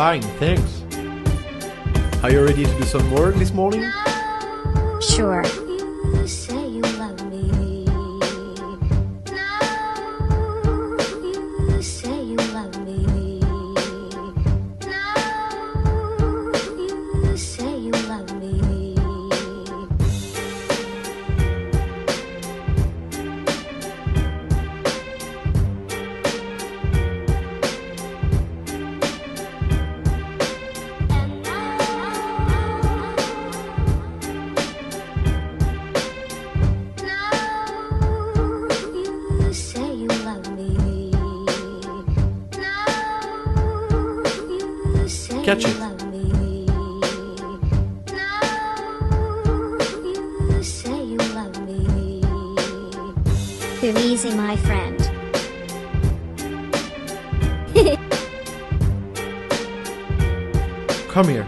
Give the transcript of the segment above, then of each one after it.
Fine, thanks. Are you ready to do some work this morning? Sure. You say you love me. No, you say you love me. No, you say you love me. Catch it. Too easy, my friend. Come here.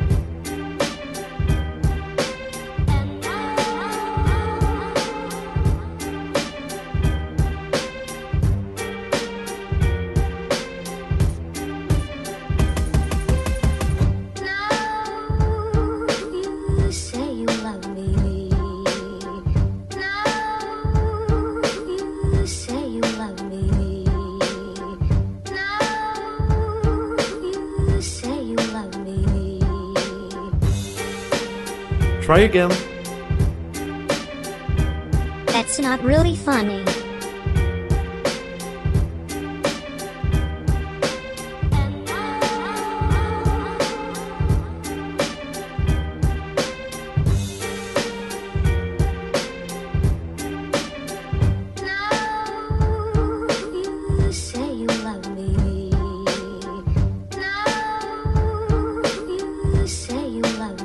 Try again. That's not really funny.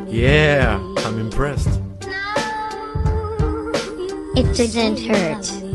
Yeah, I'm impressed. It didn't hurt.